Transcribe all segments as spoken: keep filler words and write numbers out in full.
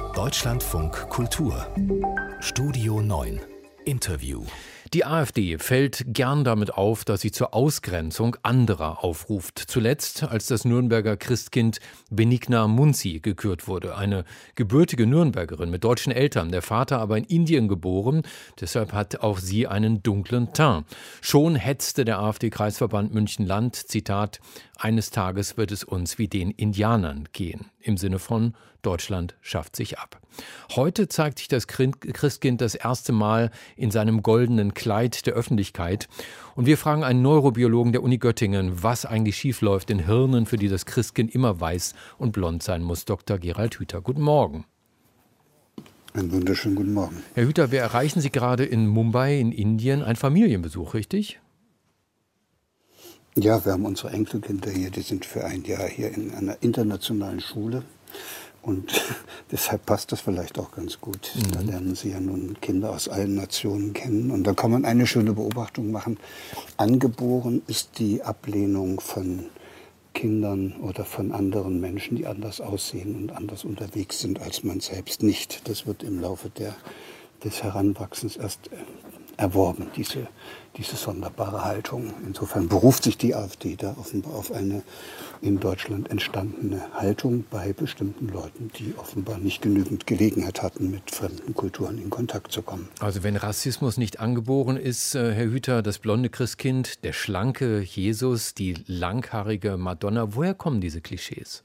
Deutschlandfunk Kultur Studio neun Interview. Die AfD fällt gern damit auf, dass sie zur Ausgrenzung anderer aufruft. Zuletzt, als das Nürnberger Christkind Benigna Munzi gekürt wurde. Eine gebürtige Nürnbergerin mit deutschen Eltern, der Vater aber in Indien geboren. Deshalb hat auch sie einen dunklen Teint. Schon hetzte der AfD-Kreisverband München-Land, Zitat, eines Tages wird es uns wie den Indianern gehen. Im Sinne von Deutschland schafft sich ab. Heute zeigt sich das Christkind das erste Mal in seinem goldenen Kleid der Öffentlichkeit. Und wir fragen einen Neurobiologen der Uni Göttingen, was eigentlich schiefläuft in Hirnen, für die das Christkind immer weiß und blond sein muss. Doktor Gerald Hüther, guten Morgen. Einen wunderschönen guten Morgen. Herr Hüther, wir erreichen Sie gerade in Mumbai in Indien. Ein Familienbesuch, richtig? Ja, wir haben unsere Enkelkinder hier, die sind für ein Jahr hier in einer internationalen Schule. Und deshalb passt das vielleicht auch ganz gut. Mhm. Da lernen Sie ja nun Kinder aus allen Nationen kennen. Und da kann man eine schöne Beobachtung machen. Angeboren ist die Ablehnung von Kindern oder von anderen Menschen, die anders aussehen und anders unterwegs sind als man selbst nicht. Das wird im Laufe der, des Heranwachsens erst erworben, diese, diese sonderbare Haltung. Insofern beruft sich die AfD da offenbar auf eine in Deutschland entstandene Haltung bei bestimmten Leuten, die offenbar nicht genügend Gelegenheit hatten, mit fremden Kulturen in Kontakt zu kommen. Also wenn Rassismus nicht angeboren ist, Herr Hüther, das blonde Christkind, der schlanke Jesus, die langhaarige Madonna, woher kommen diese Klischees?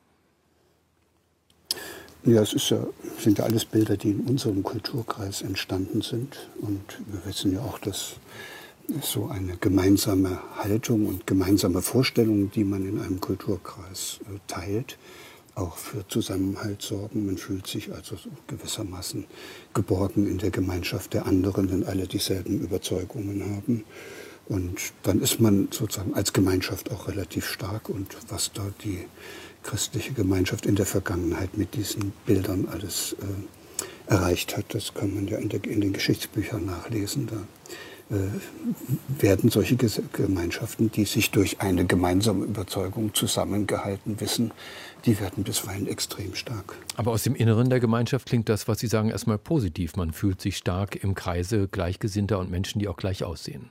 Ja, es ist ja, sind ja alles Bilder, die in unserem Kulturkreis entstanden sind. Und wir wissen ja auch, dass so eine gemeinsame Haltung und gemeinsame Vorstellungen, die man in einem Kulturkreis äh, teilt, auch für Zusammenhalt sorgen. Man fühlt sich also so gewissermaßen geborgen in der Gemeinschaft der anderen, wenn alle dieselben Überzeugungen haben. Und dann ist man sozusagen als Gemeinschaft auch relativ stark. Und was da die christliche Gemeinschaft in der Vergangenheit mit diesen Bildern alles äh, erreicht hat, das kann man ja in, der, in den Geschichtsbüchern nachlesen. Da äh, werden solche Ges- Gemeinschaften, die sich durch eine gemeinsame Überzeugung zusammengehalten wissen, die werden bisweilen extrem stark. Aber aus dem Inneren der Gemeinschaft klingt das, was Sie sagen, erstmal positiv. Man fühlt sich stark im Kreise Gleichgesinnter und Menschen, die auch gleich aussehen.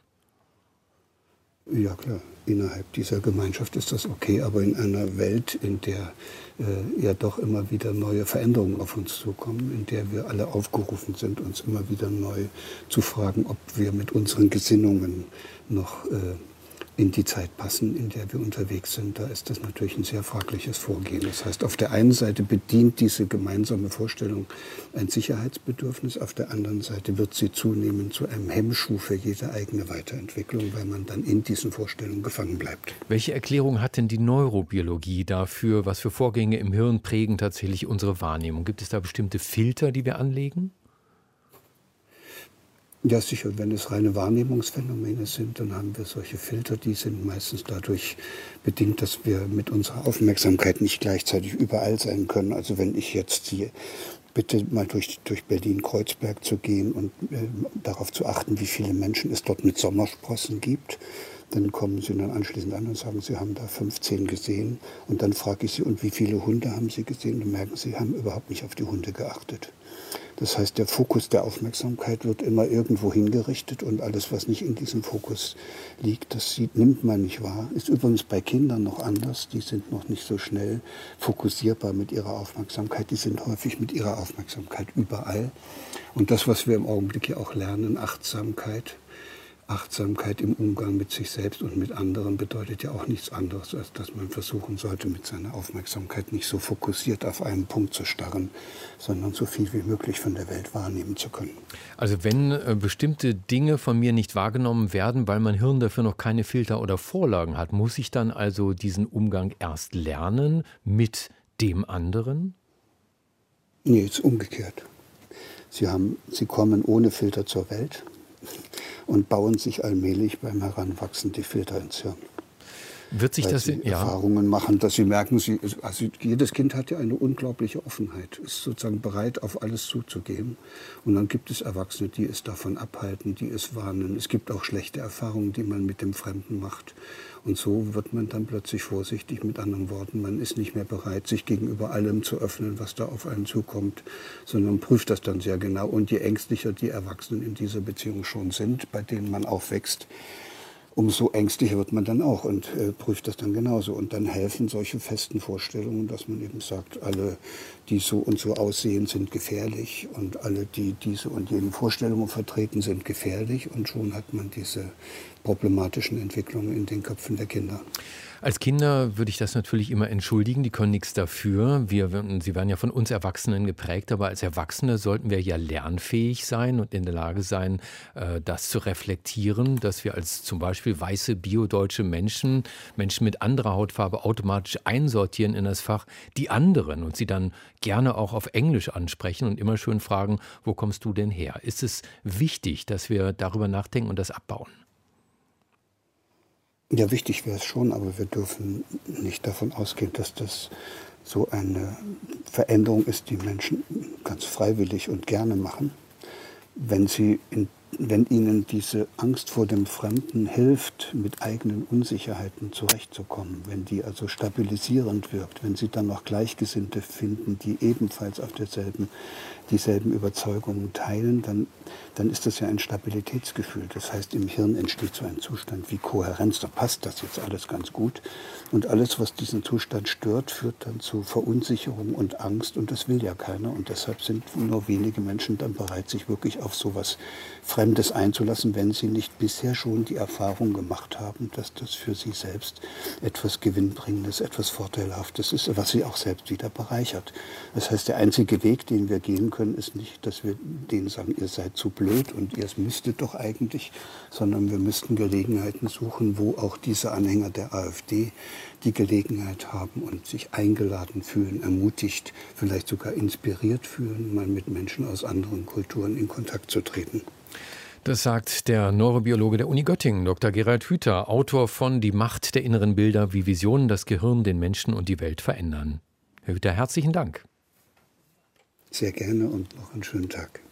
Ja klar, innerhalb dieser Gemeinschaft ist das okay, aber in einer Welt, in der äh, ja doch immer wieder neue Veränderungen auf uns zukommen, in der wir alle aufgerufen sind, uns immer wieder neu zu fragen, ob wir mit unseren Gesinnungen noch äh, in die Zeit passen, in der wir unterwegs sind, da ist das natürlich ein sehr fragliches Vorgehen. Das heißt, auf der einen Seite bedient diese gemeinsame Vorstellung ein Sicherheitsbedürfnis, auf der anderen Seite wird sie zunehmend zu einem Hemmschuh für jede eigene Weiterentwicklung, weil man dann in diesen Vorstellungen gefangen bleibt. Welche Erklärung hat denn die Neurobiologie dafür, was für Vorgänge im Hirn prägen tatsächlich unsere Wahrnehmung? Gibt es da bestimmte Filter, die wir anlegen? Ja, sicher. Wenn es reine Wahrnehmungsphänomene sind, dann haben wir solche Filter, die sind meistens dadurch bedingt, dass wir mit unserer Aufmerksamkeit nicht gleichzeitig überall sein können. Also wenn ich jetzt Sie bitte mal durch, durch Berlin-Kreuzberg zu gehen und äh, darauf zu achten, wie viele Menschen es dort mit Sommersprossen gibt, dann kommen Sie dann anschließend an und sagen, Sie haben da fünfzehn gesehen. Und dann frage ich Sie, und wie viele Hunde haben Sie gesehen? Und merken Sie, haben überhaupt nicht auf die Hunde geachtet. Das heißt, der Fokus der Aufmerksamkeit wird immer irgendwo hingerichtet und alles, was nicht in diesem Fokus liegt, das sieht, nimmt man nicht wahr. Ist übrigens bei Kindern noch anders. Die sind noch nicht so schnell fokussierbar mit ihrer Aufmerksamkeit. Die sind häufig mit ihrer Aufmerksamkeit überall. Und das, was wir im Augenblick ja auch lernen, Achtsamkeit, Achtsamkeit im Umgang mit sich selbst und mit anderen bedeutet ja auch nichts anderes, als dass man versuchen sollte, mit seiner Aufmerksamkeit nicht so fokussiert auf einen Punkt zu starren, sondern so viel wie möglich von der Welt wahrnehmen zu können. Also wenn äh, bestimmte Dinge von mir nicht wahrgenommen werden, weil mein Hirn dafür noch keine Filter oder Vorlagen hat, muss ich dann also diesen Umgang erst lernen mit dem anderen? Nee, es ist umgekehrt. Sie haben, Sie kommen ohne Filter zur Welt und bauen sich allmählich beim Heranwachsen die Filter ins Hirn. Wird sich weil das sie in, ja. Erfahrungen machen, dass sie merken, sie, also jedes Kind hat ja eine unglaubliche Offenheit, ist sozusagen bereit, auf alles zuzugeben. Und dann gibt es Erwachsene, die es davon abhalten, die es warnen. Es gibt auch schlechte Erfahrungen, die man mit dem Fremden macht. Und so wird man dann plötzlich vorsichtig, mit anderen Worten. Man ist nicht mehr bereit, sich gegenüber allem zu öffnen, was da auf einen zukommt, sondern prüft das dann sehr genau. Und je ängstlicher die Erwachsenen in dieser Beziehung schon sind, bei denen man aufwächst, umso ängstlicher wird man dann auch und äh, prüft das dann genauso. Und dann helfen solche festen Vorstellungen, dass man eben sagt, alle, die so und so aussehen, sind gefährlich und alle, die diese und jene Vorstellungen vertreten, sind gefährlich. Und schon hat man diese problematischen Entwicklungen in den Köpfen der Kinder. Als Kinder würde ich das natürlich immer entschuldigen, die können nichts dafür. Wir, sie werden ja von uns Erwachsenen geprägt, aber als Erwachsene sollten wir ja lernfähig sein und in der Lage sein, das zu reflektieren, dass wir als zum Beispiel weiße biodeutsche Menschen, Menschen mit anderer Hautfarbe automatisch einsortieren in das Fach die anderen und sie dann gerne auch auf Englisch ansprechen und immer schön fragen, wo kommst du denn her? Ist es wichtig, dass wir darüber nachdenken und das abbauen? Ja, wichtig wäre es schon, aber wir dürfen nicht davon ausgehen, dass das so eine Veränderung ist, die Menschen ganz freiwillig und gerne machen. Wenn sie in, wenn ihnen diese Angst vor dem Fremden hilft, mit eigenen Unsicherheiten zurechtzukommen, wenn die also stabilisierend wirkt, wenn sie dann noch Gleichgesinnte finden, die ebenfalls auf derselben, dieselben Überzeugungen teilen, dann, dann ist das ja ein Stabilitätsgefühl. Das heißt, im Hirn entsteht so ein Zustand wie Kohärenz, da passt das jetzt alles ganz gut. Und alles, was diesen Zustand stört, führt dann zu Verunsicherung und Angst und das will ja keiner. Und deshalb sind nur wenige Menschen dann bereit, sich wirklich auf sowas Fremdes einzulassen, wenn sie nicht bisher schon die Erfahrung gemacht haben, dass das für sie selbst etwas Gewinnbringendes, etwas Vorteilhaftes ist, was sie auch selbst wieder bereichert. Das heißt, der einzige Weg, den wir gehen können, ist nicht, dass wir denen sagen, ihr seid zu blöd und ihr es müsstet doch eigentlich, sondern wir müssten Gelegenheiten suchen, wo auch diese Anhänger der AfD die Gelegenheit haben und sich eingeladen fühlen, ermutigt, vielleicht sogar inspiriert fühlen, mal mit Menschen aus anderen Kulturen in Kontakt zu treten. Das sagt der Neurobiologe der Uni Göttingen, Doktor Gerald Hüther, Autor von Die Macht der inneren Bilder, wie Visionen das Gehirn, den Menschen und die Welt verändern. Herr Hüther, herzlichen Dank. Sehr gerne und noch einen schönen Tag.